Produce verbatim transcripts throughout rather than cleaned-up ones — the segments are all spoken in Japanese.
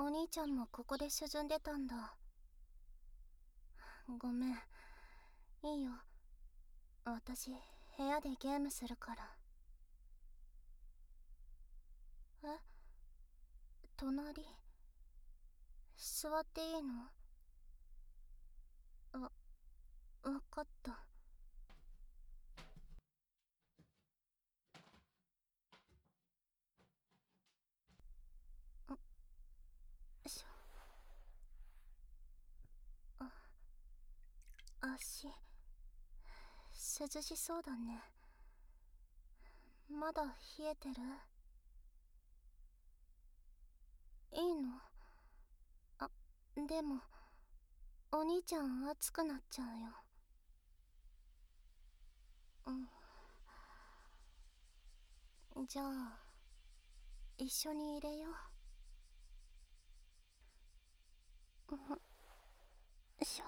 お兄ちゃんもここで沈んでたんだ。ごめん。いいよ。私、部屋でゲームするから。え？隣？座っていいの？わ、わかった。んしょ。あ、足、涼しそうだね。まだ冷えてる？いいの？あ、でも、お兄ちゃん熱くなっちゃうよ。うん。じゃあ、一緒に入れよう。うん。しょ。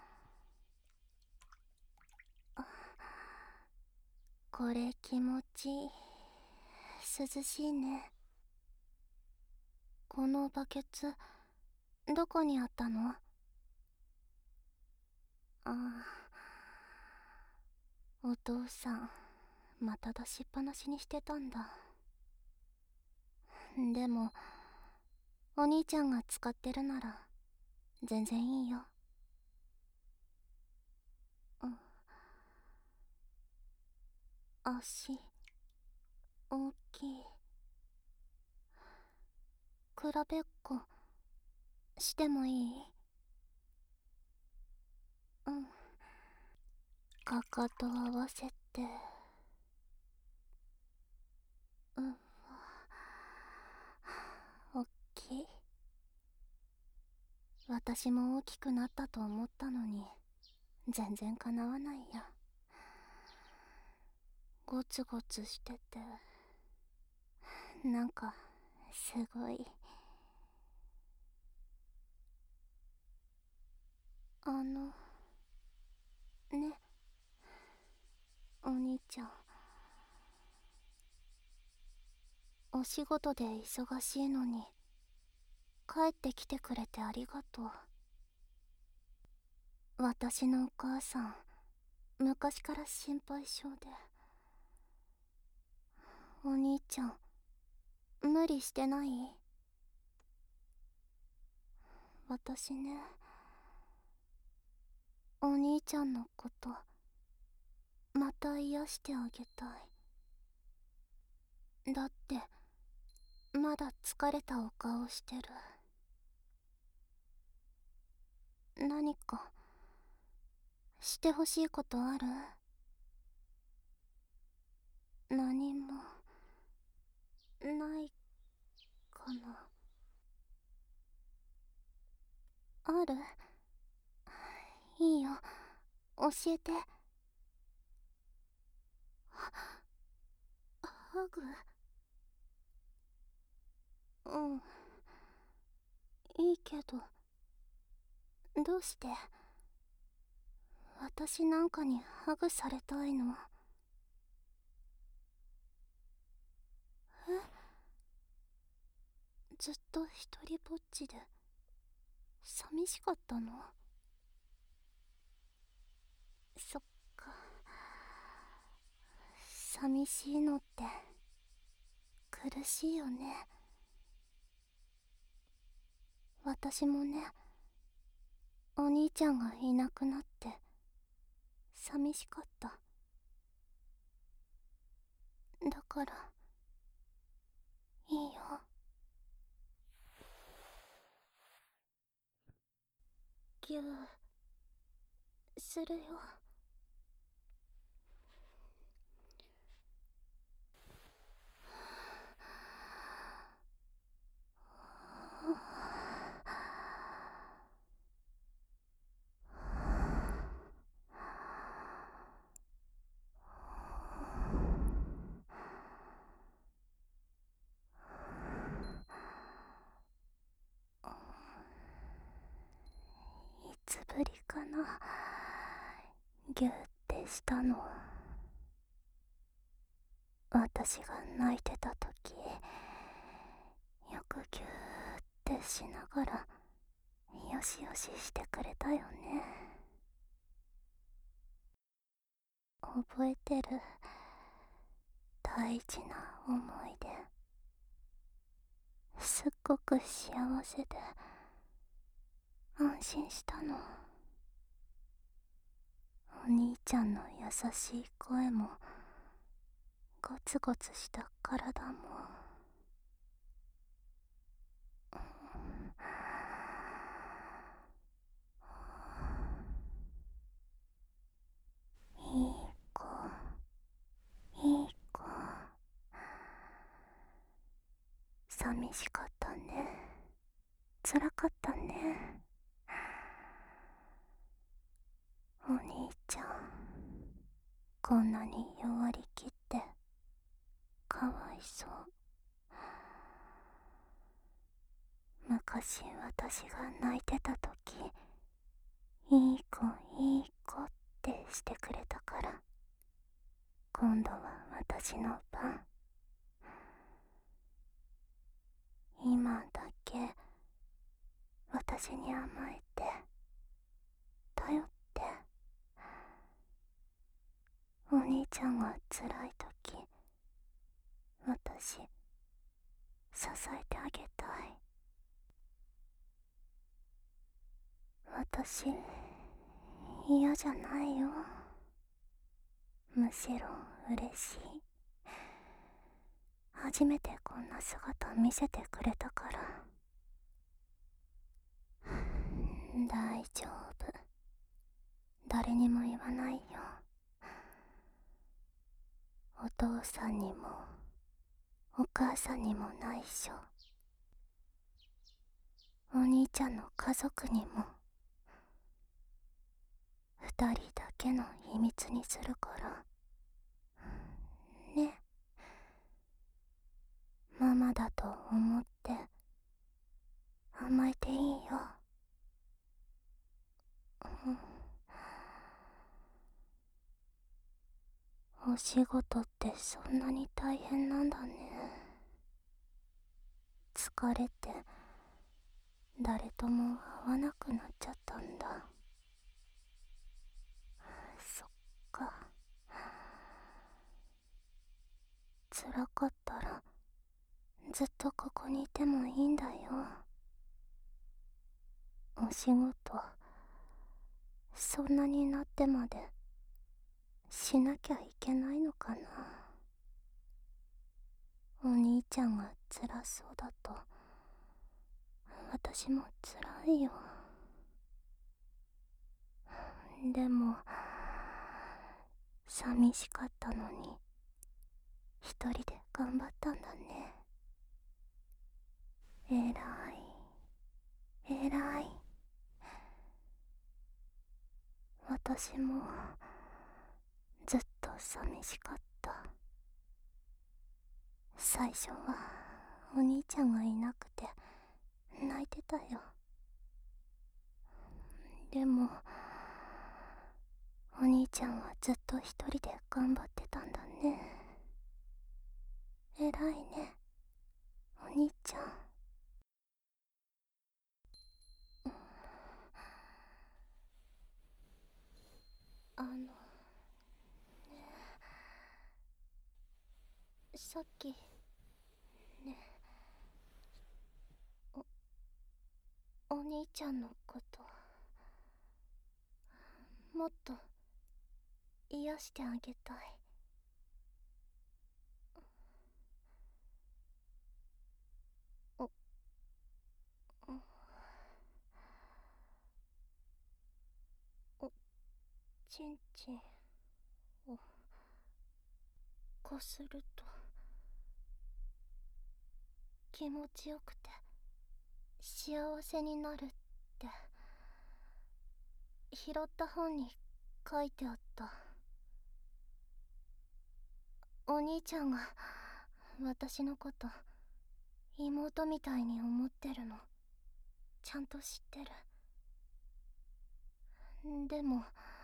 これ気持ちいい。涼しいね。このバケツ、どこにあったの？ああ、お父さん、また出しっぱなしにしてたんだ。でも、お兄ちゃんが使ってるなら、全然いいよ。うん。足、大きい。比べっこ、してもいい？うん。かかと合わせて。うん。おっきい。私も大きくなったと思ったのに、全然かなわないや。ゴツゴツしてて、なんかすごい。あのね、お兄ちゃん、お仕事で忙しいのに帰ってきてくれてありがとう。私のお母さん、昔から心配性で。お兄ちゃん、無理してない？私ね、お兄ちゃんのことまた癒してあげたい。だってまだ疲れたお顔してる。何かしてほしいことある？何もないかな。ある？いいよ、教えて。ハグ？うん、いいけど、どうして？私なんかにハグされたいの？え？ずっと一人ぼっちで寂しかったの？そっか。寂しいのって苦しいよね。私もね、お兄ちゃんがいなくなって寂しかった。だからいいよ。ぎゅーするよ。いつぶりかな、ぎゅーってしたの。私が泣いてた時、よくぎゅーっってしながらよしよししてくれたよね。覚えてる。大事な思い出。すっごく幸せで安心したの。お兄ちゃんの優しい声もゴツゴツした体も、いい子、いい子。寂しかったね。辛かったね。お兄ちゃん、こんなに弱りきってかわいそう。昔私が泣いてた時、いい子いい子ってしてくれたから、今度は私の番。今だけ私に甘えて頼って。お兄ちゃんが辛い時、私支えてあげたい。私嫌じゃないよ。むしろ嬉しい。初めてこんな姿見せてくれたから。大丈夫、誰にも言わないよ。お父さんにもお母さんにも内緒。お兄ちゃんの家族にも二人だけの秘密にするからね。ママだと思って甘えていいよ。うん、お仕事ってそんなに大変なんだね。疲れて誰とも会わなくなっちゃったんだ。そっか。辛かったらずっとここにいてもいいんだよ。お仕事そんなになってまでしなきゃいけないのかな。お兄ちゃんが辛そうだと私も辛いよ。でも寂しかったのに一人で頑張ったんだね。えらいえらい。私もずっと寂しかった。最初はお兄ちゃんがいなくて泣いてたよ。でもお兄ちゃんはずっと一人で頑張ってたんだね。えらいね、お兄ちゃん。あのね、さっきね、お、お兄ちゃんのこともっと癒してあげたい。お、お、ちんちんをこすると気持ちよくて幸せになるって拾った本に書いてあった。お兄ちゃんが私のこと妹みたいに思ってるのちゃんと知ってる。でも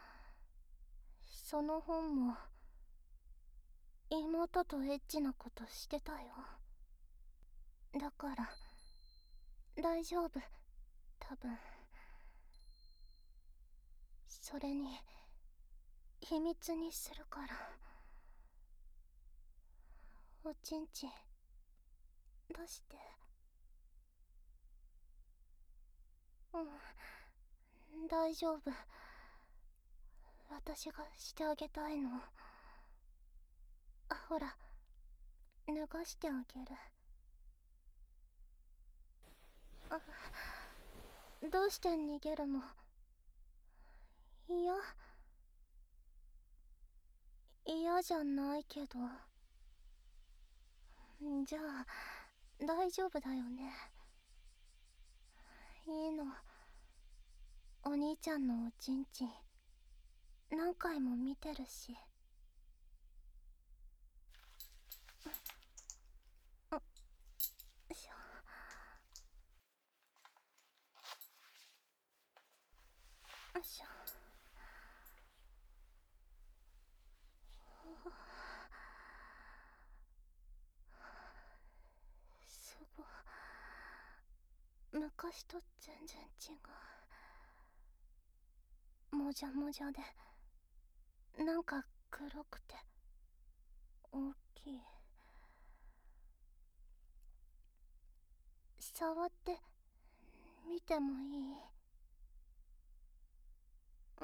その本も妹とエッチなことしてたよ。だから大丈夫、多分。それに秘密にするから。おちんちん出して。うん、大丈夫。私がしてあげたいの。あ、ほら、脱がしてあげる。あ、どうして逃げるの？いや、嫌じゃないけど。じゃあ大丈夫だよね。いいの。お兄ちゃんのおちんちん何回も見てるし。よいしょ。よいしょ。すごい。昔と全然違う。もじゃもじゃでなんか黒くて大きい。触って見てもいい？うん。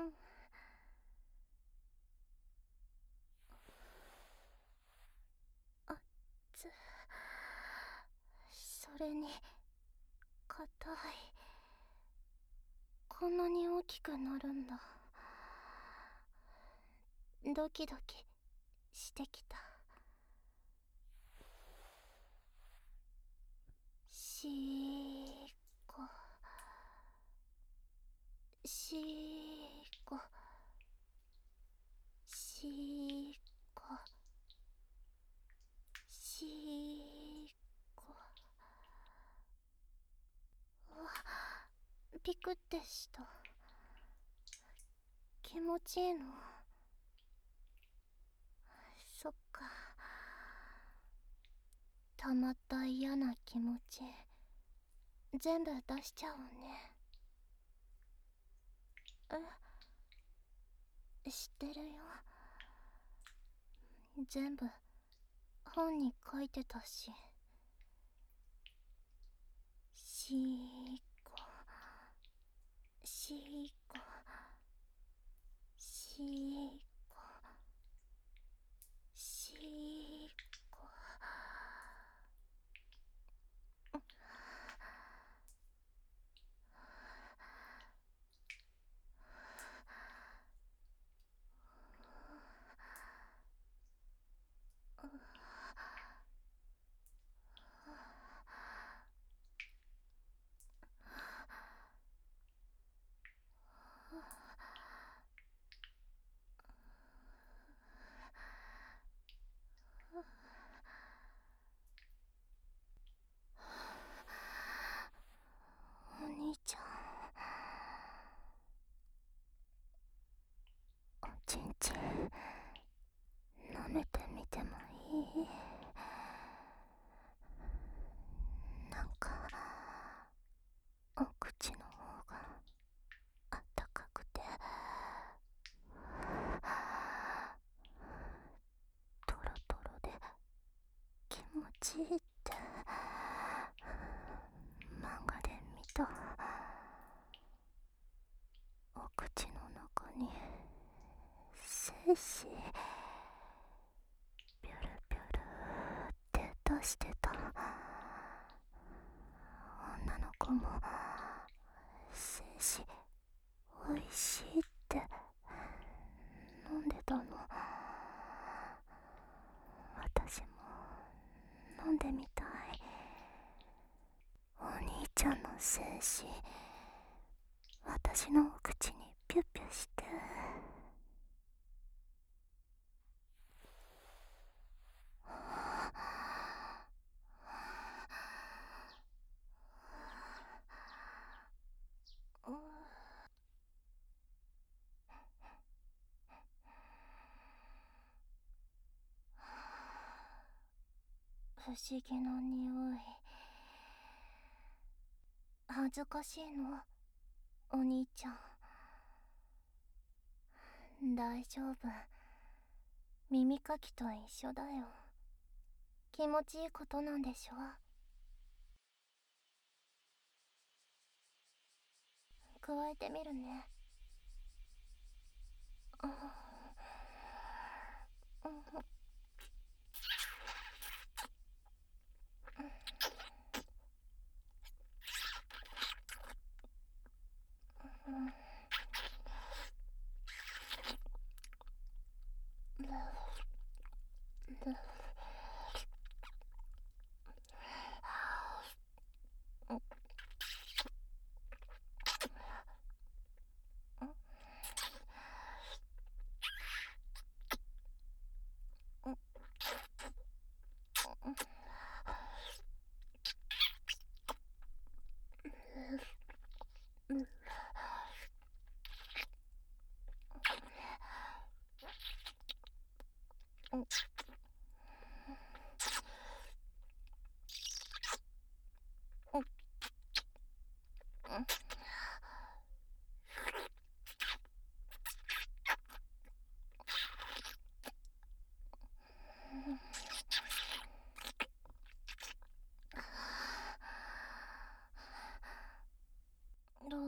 あっつ。それに硬い。こんなに大きくなるんだ。ドキドキしてきた。しーこしーこしーこしーこ。うわ、ピクってした。気持ちいいの？そっか。たまった嫌な気持ち全部出しちゃおうね。え、知ってるよ。全部本に書いてたし。しーこしーこしーこしーこ。お兄ちゃん、おちんちん舐めてみてもいい？なんかお口の方があったかくてトロトロで気持ちいいって漫画で見た。お口の中に精子ピュルピュルって出してた。女の子も精子おいしいって飲んでたの。私も飲んでみたい。お兄ちゃんの精子私のお口にピュッピュして。不思議な匂い。 恥ずかしいの、お兄ちゃん。大丈夫。耳かきと一緒だよ。気持ちいいことなんでしょ。加えてみるね。どう？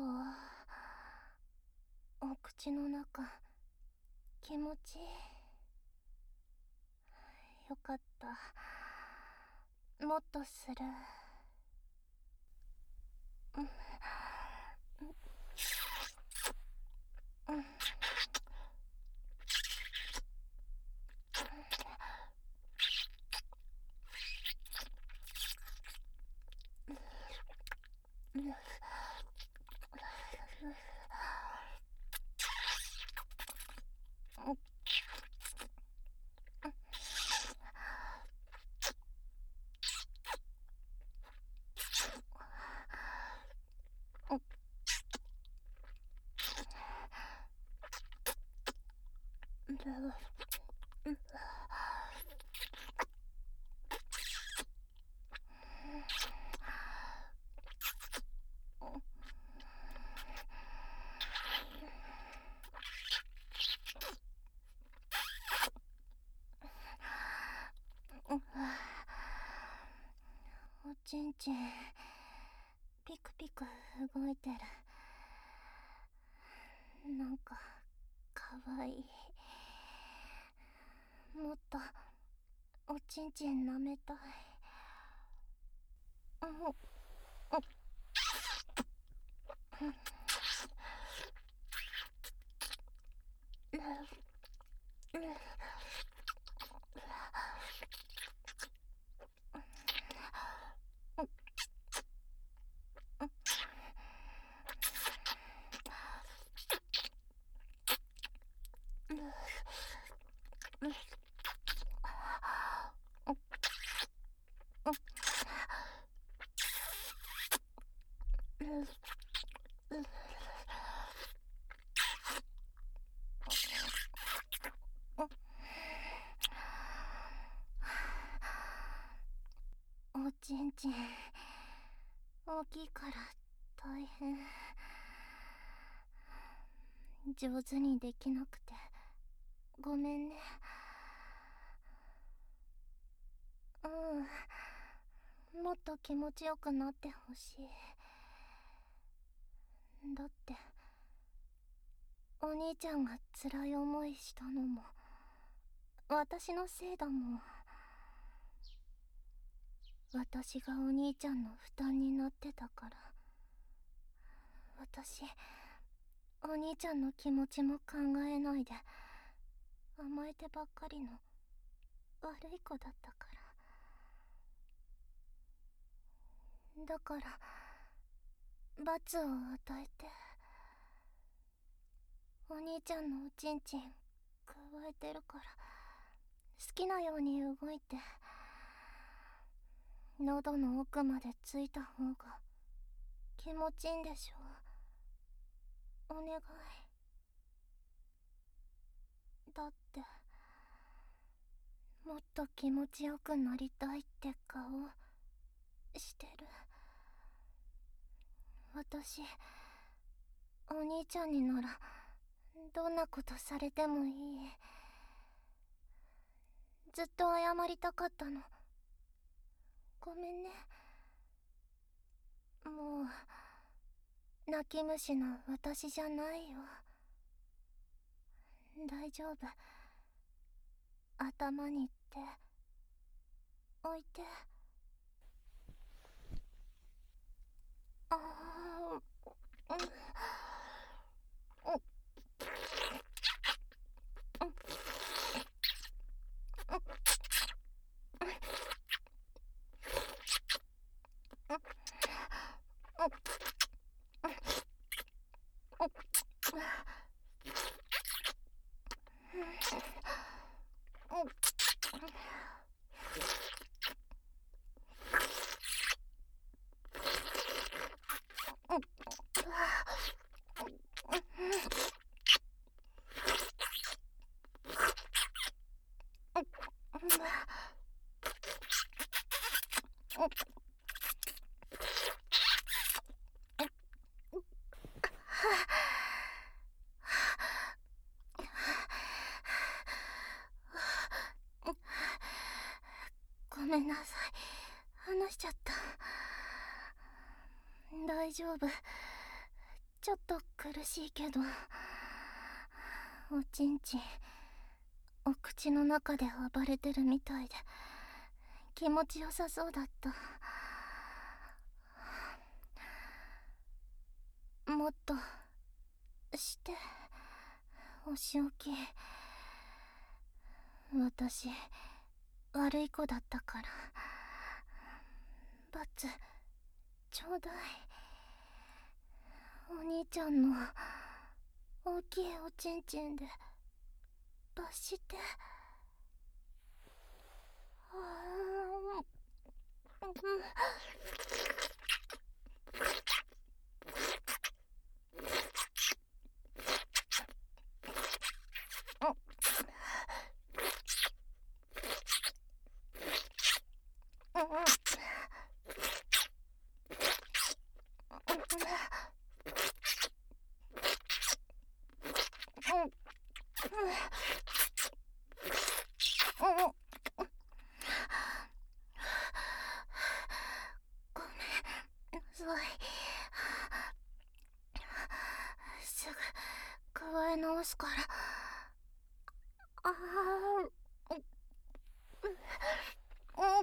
お口の中気持ちいい？よかった。もっとする。うんうんうんおちんちんピクピク動いてる。なんかかわいい。もっとおちんちん舐めたい。うんうんおちんちん大きいから大変。上手にできなくてごめんね。うん、もっと気持ちよくなってほしい。だってお兄ちゃんが辛い思いしたのも私のせいだもん。私がお兄ちゃんの負担になってたから。私お兄ちゃんの気持ちも考えないで甘えてばっかりの悪い子だったから。だから罰を与えてお兄ちゃんのおちんちん加えてるから、好きなように動いて喉の奥までついた方が気持ちいいんでしょ。お願い。だってもっと気持ちよくなりたいって顔してる。 私、お兄ちゃんにならどんなことされてもいい。ずっと謝りたかったの。ごめんね。もう泣き虫の私じゃないよ。大丈夫。頭にって置いて。ああ、うん、ごめんなさい。話しちゃった。大丈夫。ちょっと苦しいけど、おちんちんお口の中で暴れてるみたいで気持ちよさそうだった。もっとしてお仕置き。私悪い子だったから罰ちょうだい。お兄ちゃんの大きいおちんちんで罰して。あー、うん、すぐ加え直すから。ああ、うん、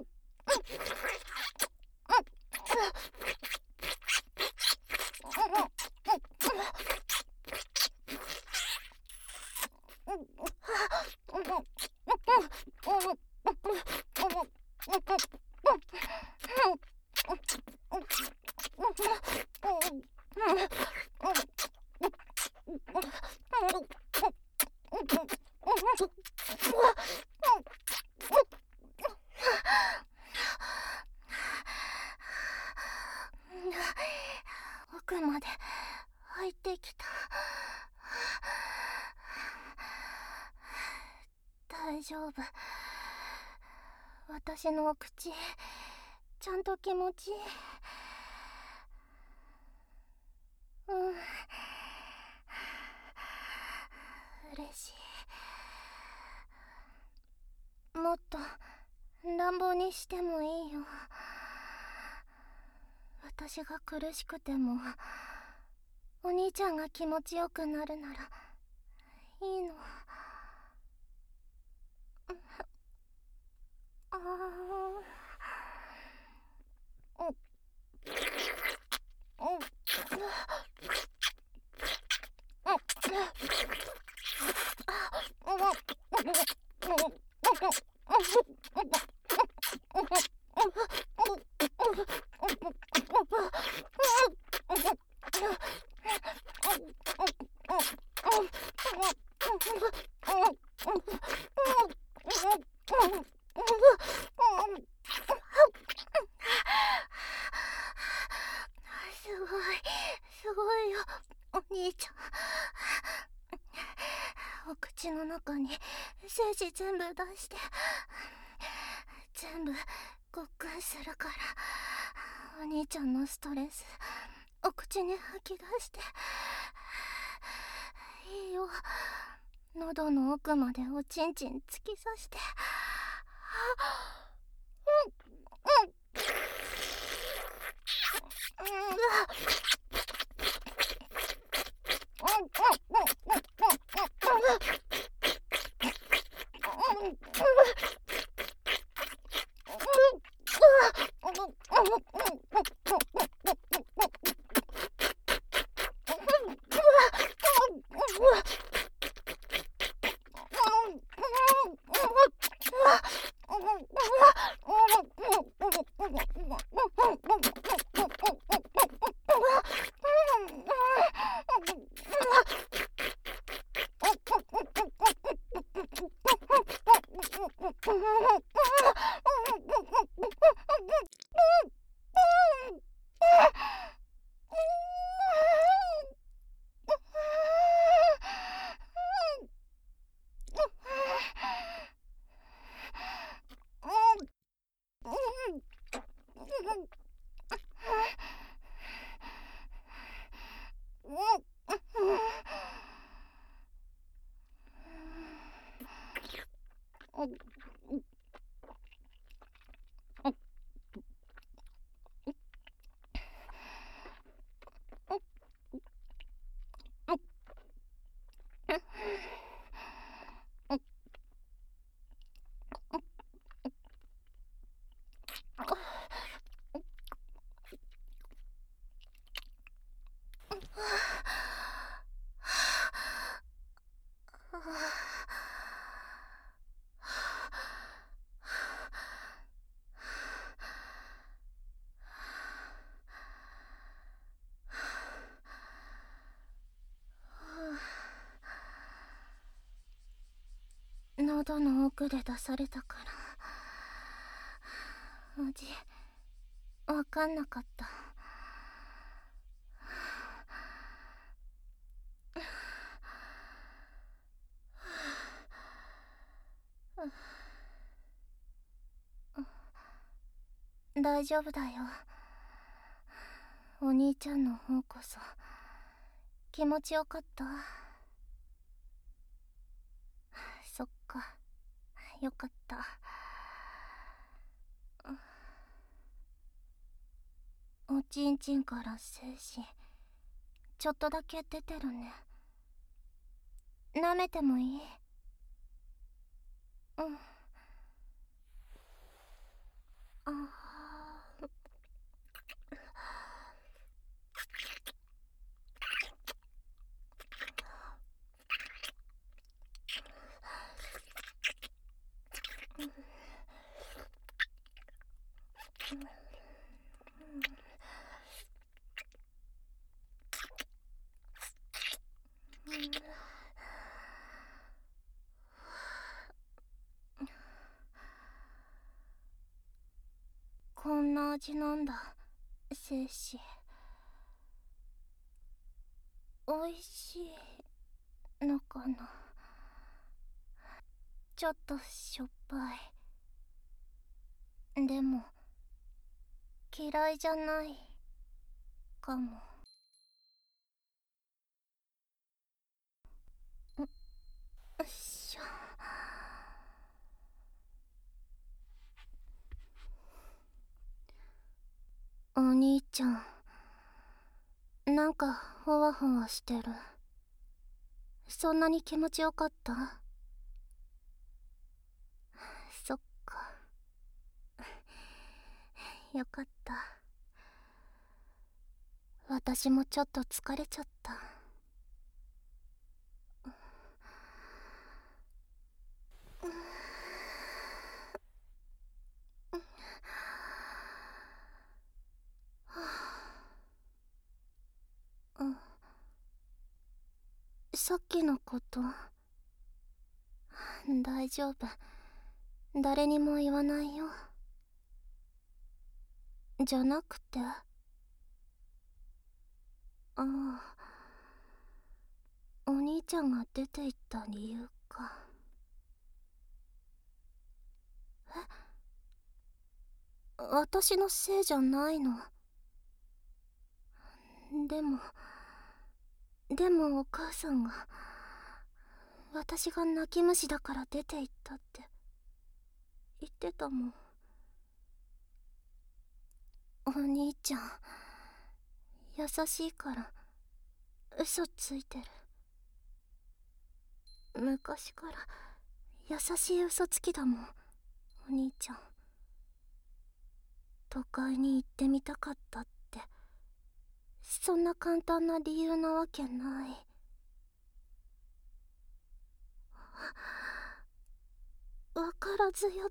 奥まで入ってきた。大丈夫。私のお口ちゃんと気持ちいい。うん、嬉しい。もっと乱暴にしてもいいよ。私が苦しくてもお兄ちゃんが気持ちよくなるならいいの。ああ、すごい、すごいよ、お兄ちゃん。お口の中に精子全部出して全部ごっくんするから、お兄ちゃんのストレスお口に吐き出して、いいよ、喉の奥までおちんちん突き刺して、うんうん喉の奥で出されたから味わかんなかった。大丈夫だよ。お兄ちゃんの方こそ気持ちよかった。そっか、よかった。おちんちんから精子ちょっとだけ出てるね。舐めてもいい？うん。あーこんな味なんだ、精子。おいしいのかな。ちょっとしょっぱい。でも嫌いじゃないかも。よっしょ。お兄ちゃん、なんかほわほわしてる。そんなに気持ちよかった？そっか、よかった。私もちょっと疲れちゃった。うん、さっきのこと大丈夫、誰にも言わないよ。じゃなくて、ああ、お兄ちゃんが出て行った理由か。え、私のせいじゃないの？ でもでもお母さんが私が泣き虫だから出て行ったって言ってたもん。お兄ちゃん優しいから嘘ついてる。昔から優しい嘘つきだもん、お兄ちゃん。都会に行ってみたかったって、そんな簡単な理由なわけない。わからずよって。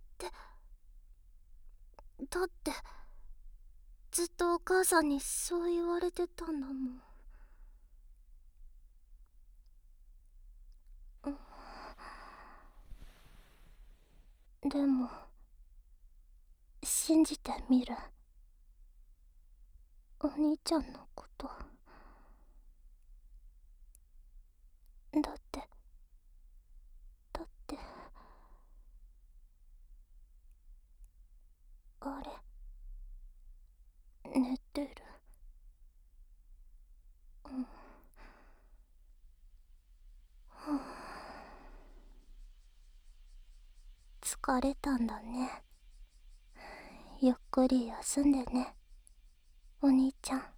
だってずっとお母さんにそう言われてたんだもん。でも信じてみる、お兄ちゃんのこと。だってだってあれ寝てる。うん、はあ、疲れたんだね。ゆっくり休んでね、お兄ちゃん。